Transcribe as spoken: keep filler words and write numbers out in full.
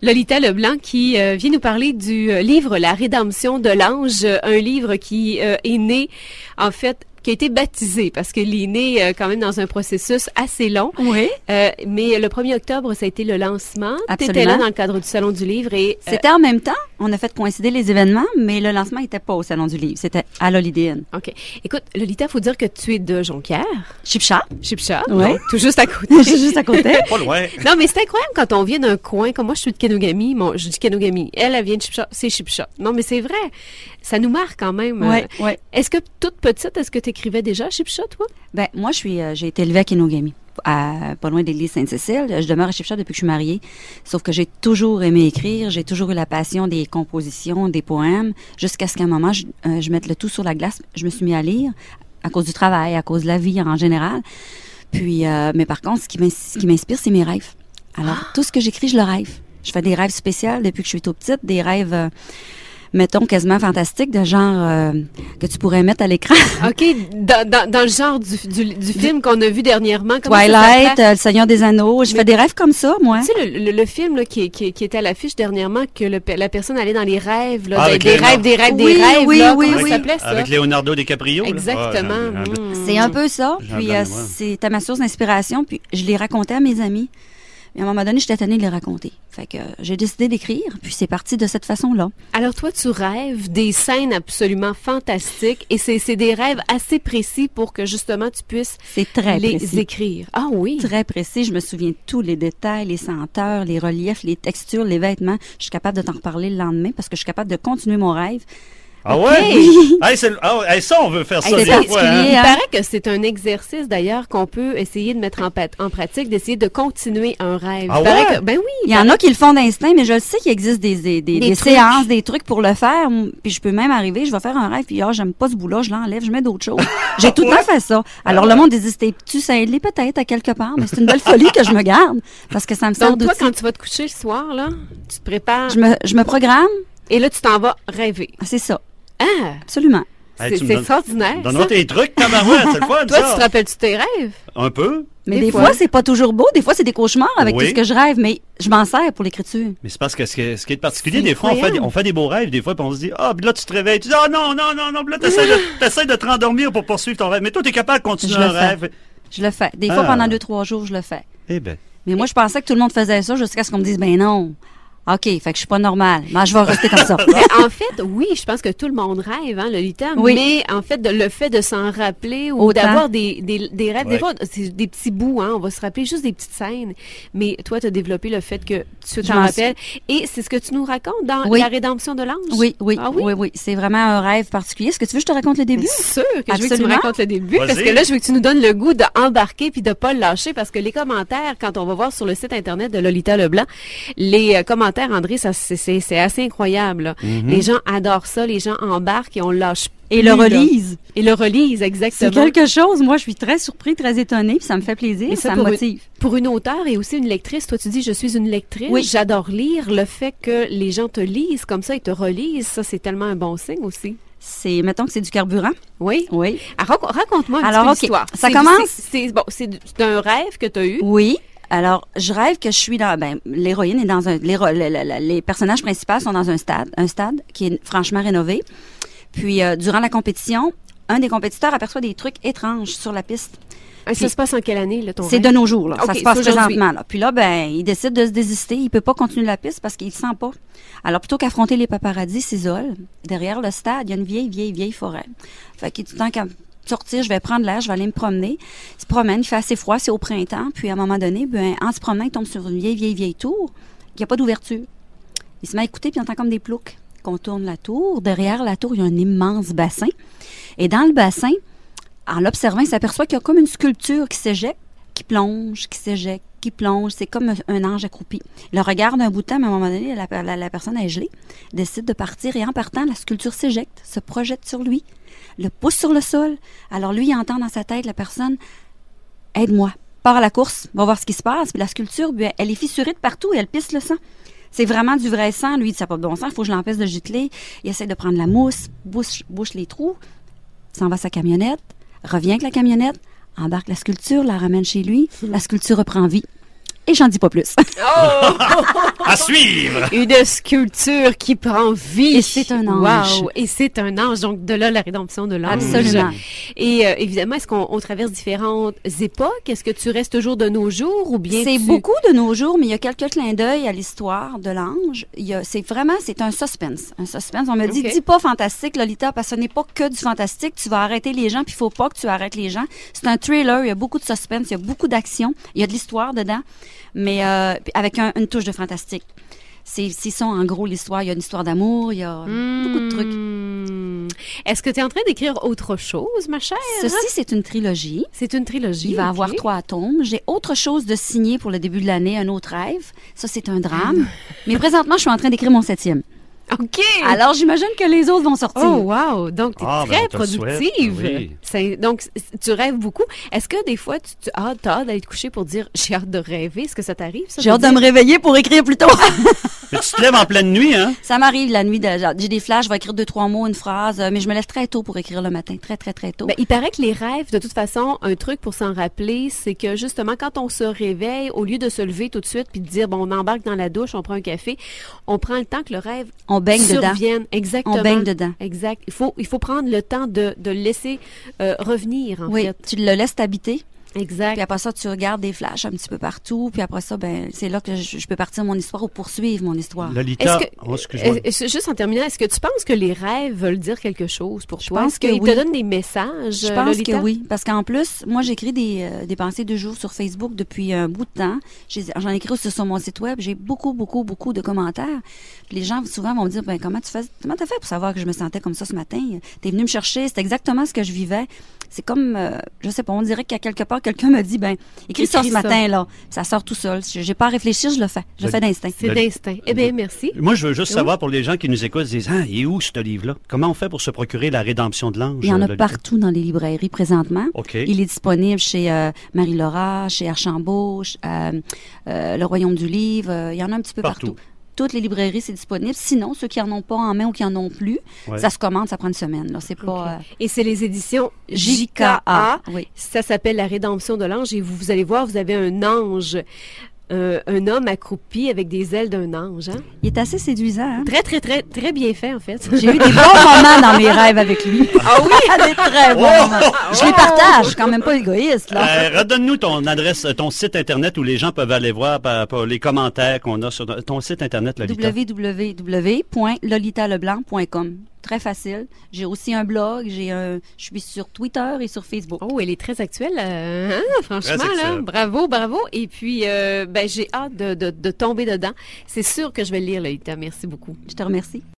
Lolita Leblanc qui euh, vient nous parler du euh, livre La Rédemption de l'Ange, euh, un livre qui euh, est né, en fait, qui a été baptisé parce qu'il est né euh, quand même dans un processus assez long. Oui. Euh, mais le premier octobre, ça a été le lancement. Tu étais là dans le cadre du Salon du Livre. et euh, C'était en même temps. On a fait coïncider les événements, mais le lancement n'était pas au Salon du Livre. C'était à l'Holiday. OK. Écoute, Lolita, il faut dire que tu es de Jonquière. Chipchat. Chipchat. Oui. Bon, tout juste à côté. Juste à côté. Pas loin. Non, mais c'est incroyable quand on vient d'un coin. Comme moi, je suis de Kenogami. Bon, je dis Kenogami. Elle, elle vient de Chipchat. C'est Chipchat. Non, mais c'est vrai. Ça nous marque quand même. Oui, euh, oui. Est-ce que, toute petite, est-ce que tu écrivais déjà à Chipchat, toi? Ben, moi, je suis, euh, j'ai été élevée à Kenogami, à, pas loin de l'église Sainte-Cécile. Je demeure à Chipchat depuis que je suis mariée. Sauf que j'ai toujours aimé écrire. J'ai toujours eu la passion des compositions, des poèmes, jusqu'à ce qu'à un moment, je, euh, je mette le tout sur la glace. Je me suis mis à lire à cause du travail, à cause de la vie en général. Puis, euh, mais par contre, ce qui m'ins- ce qui m'inspire, c'est mes rêves. Alors, Ah. tout ce que j'écris, je le rêve. Je fais des rêves spéciaux depuis que je suis toute petite, des rêves... euh, mettons, quasiment fantastique, de genre euh, que tu pourrais mettre à l'écran. OK, dans, dans, dans le genre du, du, du film qu'on a vu dernièrement. comment ça Twilight, s'appelait? euh, Le Seigneur des Anneaux. Je Mais- fais des rêves comme ça, moi. Tu sais, le, le, le film là, qui, qui, qui était à l'affiche dernièrement, que le, pe- la personne allait dans les rêves, là, Ah, des, avec des Léonard- rêves, des rêves, Oui, des rêves. oui, là, oui, comment oui. ça s'appelait, ça? Avec Leonardo DiCaprio. là. Exactement. Ah, j'en- j'en- Mm. C'est un peu ça. Jean Puis Blanc euh, et moi. c'était ma source d'inspiration. Puis je l'ai raconté à mes amis. Mais à un moment donné, j'étais tannée de les raconter. Fait que euh, j'ai décidé d'écrire. Puis c'est parti de cette façon-là. Alors toi, tu rêves des scènes absolument fantastiques et c'est c'est des rêves assez précis pour que justement tu puisses C'est très les précis. écrire. Ah oui. Très précis. Je me souviens de tous les détails, les senteurs, les reliefs, les textures, les vêtements. Je suis capable de t'en reparler le lendemain parce que je suis capable de continuer mon rêve. Ah ouais? Oui. Hey, c'est le- ah ouais, hey, ça, on veut faire ça Hey, des c'est fois. particulier. Hein? Il hein? paraît que c'est un exercice d'ailleurs qu'on peut essayer de mettre en, pat- en pratique, d'essayer de continuer un rêve. Ah Il paraît ouais? que- ben oui. Il y en a qui le font d'instinct, mais je le sais qu'il existe des, des, des, Des des trucs. séances, des trucs pour le faire. Puis je peux même arriver, je vais faire un rêve, puis ah, j'aime pas ce bout-là, je l'enlève, je mets d'autres choses. J'ai tout le temps fait ça. Alors le monde dit, t'es-tu cinglé peut-être à quelque part, mais c'est une belle folie que je me garde, parce que ça me sert Donc toi, d'outil. quand tu vas te coucher le soir, là, tu te prépares Je me, je me programme, et là, tu t'en vas rêver. c'est ça, Ah! absolument. Hey, C'est tu me c'est donnes- extraordinaire. Donne-moi ça. tes trucs, tabarouette, c'est le fun, Toi, ça. tu te rappelles-tu tes rêves? Un peu, Mais Des des, fois. fois, c'est pas toujours beau, des fois, c'est des cauchemars avec Oui. tout ce que je rêve, mais je m'en sers pour l'écriture. mais c'est parce que ce qui est, ce qui est particulier, C'est des fois, on fait, des- incroyable. on fait des beaux rêves, des fois, puis on se dit, ah, puis là, tu te réveilles, tu dis, ah, non, non, non, non, puis là, t'essaies de, t'essaies de te rendormir pour poursuivre ton rêve. Mais toi, t'es capable de continuer Je un le fais. rêve. Je le fais. Des fois, Ah. pendant deux, trois jours, je le fais. Eh ben. Mais moi, je pensais que tout le monde faisait ça jusqu'à ce qu'on me dise, ben non. OK, fait que je suis pas normale. Mais je vais rester comme ça. Mais en fait, oui, je pense que tout le monde rêve, hein, Lolita. Oui. Mais en fait, de, le fait de s'en rappeler ou Autant. d'avoir des, des, des rêves, Ouais. des fois, c'est des petits bouts, hein, on va se rappeler juste des petites scènes. Mais toi, tu as développé le fait que tu Je t'en m'en rappelles. Et c'est ce que tu nous racontes dans Oui. La Rédemption de l'Ange? Oui, oui, Ah oui, oui? oui, C'est vraiment un rêve particulier. Est-ce que tu veux que je te raconte le début? C'est sûr que je veux que tu me Absolument. racontes le début, parce Vas-y. que là, je veux que tu nous donnes le goût d'embarquer puis de pas le lâcher, parce que les commentaires, quand on va voir sur le site internet de Lolita Leblanc, les euh, commentaires, André, ça c'est c'est- c'est assez incroyable. là. Mm-hmm. Les gens adorent ça, les gens embarquent et on le lâche Et plus, le là. relisent. Et le relisent, exactement. C'est quelque chose. Moi, je suis très surpris, très étonnée, puis ça me fait plaisir, Et ça, ça me pour une- motive. Pour une auteure et aussi une lectrice, toi tu dis je suis une lectrice, Oui. j'adore lire, le fait que les gens te lisent comme ça et te relisent, ça c'est tellement un bon signe aussi. C'est, mettons que c'est du carburant. Oui. Oui. Ah, rac- raconte-moi un Alors, petit ok. peu l'histoire. Ça C'est- commence- C'est c'est- bon, c'est du- c'est un rêve que tu as eu. Oui. Alors, je rêve que je suis dans, ben, l'héroïne est dans un, les, ro- le- le- le- les personnages principaux sont dans un stade, un stade qui est franchement rénové. Puis, euh, durant la compétition, un des compétiteurs aperçoit des trucs étranges sur la piste. Ah, ça Puis- se passe en quelle année, là, ton C'est rêve? de nos jours, là. Ok, ça se passe c'est aujourd'hui. présentement, là. Puis là, ben, il décide de se désister. Il peut pas continuer la piste parce qu'il le sent pas. Alors, plutôt qu'affronter les paparazzis, il s'isole. Derrière le stade, il y a une vieille, vieille, vieille forêt. Fait qu'il dit, tant qu'à sortir, je vais prendre l'air, je vais aller me promener. Il se promène, il fait assez froid, c'est au printemps. Puis, à un moment donné, ben, en se promenant, il tombe sur une vieille, vieille, vieille tour. Il n'y a pas d'ouverture. Il se met à écouter, puis il entend comme des ploucs. Qu'on tourne la tour. Derrière la tour, il y a un immense bassin. Et dans le bassin, en l'observant, il s'aperçoit qu'il y a comme une sculpture qui s'éjecte, qui plonge, qui s'éjecte, qui plonge. C'est comme un, un ange accroupi. Il le regarde un bout de temps, mais à un moment donné, la, la, la personne est gelée, décide de partir et en partant, la sculpture s'éjecte, se projette sur lui, le pousse sur le sol. Alors lui, il entend dans sa tête la personne « Aide-moi, pars à la course, va voir ce qui se passe. » Puis la sculpture, ben, elle est fissurée de partout et elle pisse le sang. C'est vraiment du vrai sang. Lui, il dit, ça n'a pas de bon sang, il faut que je l'empêche de gicler. Il essaie de prendre la mousse, bouche, bouche les trous, s'en va à sa camionnette, revient avec la camionnette, embarque la sculpture, la ramène chez lui, la sculpture reprend vie. et j'en dis pas plus. Oh! À suivre! Une sculpture qui prend vie. Et c'est un ange. Wow! Et c'est un ange. Donc, de là, la rédemption de l'ange. Absolument. Et euh, évidemment, est-ce qu'on on traverse différentes époques? Est-ce que tu restes toujours de nos jours ou bien C'est tu... beaucoup de nos jours, mais il y a quelques clins d'œil à l'histoire de l'ange. Il y a, c'est vraiment, c'est un suspense. Un suspense. On me dit, Ok. dis pas fantastique, Lolita, parce que ce n'est pas que du fantastique. Tu vas arrêter les gens, puis il faut pas que tu arrêtes les gens. C'est un thriller. Il y a beaucoup de suspense, il y a beaucoup d'action. Il y a de l'histoire dedans, mais euh, avec un- une touche de fantastique. C'est, c'est ça, en gros, l'histoire. Il y a une histoire d'amour, il y a beaucoup de trucs. Hmm. Est-ce que tu es en train d'écrire autre chose, ma chère? Ceci, c'est une trilogie. C'est une trilogie. Il va ok. avoir trois tomes. J'ai autre chose de signer pour le début de l'année, un autre rêve. Ça, c'est un drame. Mais présentement, je suis en train d'écrire mon septième. OK! Alors, j'imagine que les autres vont sortir. Oh, wow! Donc, tu es Ah, ben, très on te le souhaite. productive. Oui. C'est- donc, c- tu rêves beaucoup. Est-ce que des fois, tu, tu as hâte, t'as hâte d'aller te coucher pour dire « j'ai hâte de rêver ». Est-ce que ça t'arrive, ça? J'ai hâte de me réveiller pour écrire plus tôt. Mais tu te lèves en pleine nuit, hein? Ça m'arrive la nuit. De, genre, j'ai des flashs, je vais écrire deux, trois mots, une phrase, euh, mais je me lève très tôt pour écrire le matin. Très, très, très tôt. Ben, il paraît que les rêves, de toute façon, un truc pour s'en rappeler, c'est que justement, quand on se réveille, au lieu de se lever tout de suite puis de dire, bon, on embarque dans la douche, on prend un café, on prend le temps que le rêve On baigne dedans. survienne. Exactement. On baigne dedans. Exact. Il faut, il faut prendre le temps de, de le laisser euh, revenir, en Oui, fait. tu le laisses t'habiter. Exact. Puis après ça, tu regardes des flashs un petit peu partout. Puis après ça, ben c'est là que je, je peux partir mon histoire ou poursuivre mon histoire. Lolita, Est-ce que, oh, excuse-moi. euh, euh, juste en terminant, est-ce que tu penses que les rêves veulent dire quelque chose pour Je toi? pense Est-ce que qu'ils oui. te donnent des messages, Je euh, pense Lolita? que oui, parce qu'en plus, moi, j'écris des, euh, des pensées de jour sur Facebook depuis un bout de temps. J'ai- J'en écris aussi sur mon site web. J'ai beaucoup, beaucoup, beaucoup de commentaires. Puis les gens, souvent, vont me dire, ben, comment tu fais, comment t'as fait pour savoir que je me sentais comme ça ce matin? T'es venu me chercher, c'est exactement ce que je vivais. C'est comme, euh, je sais pas, on dirait qu'à quelque part, quelqu'un me dit, ben, écris ça Écris ce ça. matin-là. Ça sort tout seul. J'ai pas à réfléchir, je le fais. Je le Le- fais d'instinct. C'est Le- d'instinct. Eh bien, merci. Moi, je veux juste Oui. savoir pour les gens qui nous écoutent, ils disent, ah, il est où ce livre-là? Comment on fait pour se procurer La Rédemption de l'Ange? Il y en a Lolita? partout dans les librairies présentement. OK. Il est disponible chez euh, Marie-Laura, chez Archambault, ch- euh, euh, Le Royaume du Livre. euh, il y en a un petit peu Partout. partout. Toutes les librairies, c'est disponible. Sinon, ceux qui en ont pas en main ou qui en ont plus, Ouais. ça se commande, ça prend une semaine. Là, c'est pas euh, Et c'est les éditions J J K K A. A. Oui. Ça s'appelle La Rédemption de l'Ange et vous, vous allez voir, vous avez un ange, euh, un homme accroupi avec des ailes d'un ange. Hein? Il est assez séduisant. Hein? Très, très, très, très bien fait, en fait. J'ai eu des bons moments dans mes rêves avec lui. Ah oui? Des très bons Oh! moments. Je les partage, je suis quand même pas égoïste. Là. Euh, redonne-nous ton adresse, ton site Internet où les gens peuvent aller voir par, par les commentaires qu'on a sur ton site Internet, Lolita. w w w point lolita leblanc point com. Très facile. J'ai aussi un blog, j'ai un, je suis sur Twitter et sur Facebook. Oh, elle est très actuelle, euh, hein, franchement, Très là. actuelle. Bravo, bravo. Et puis, euh, ben, j'ai hâte de, de, de tomber dedans. C'est sûr que je vais le lire, Lolita. Merci beaucoup. Je te remercie.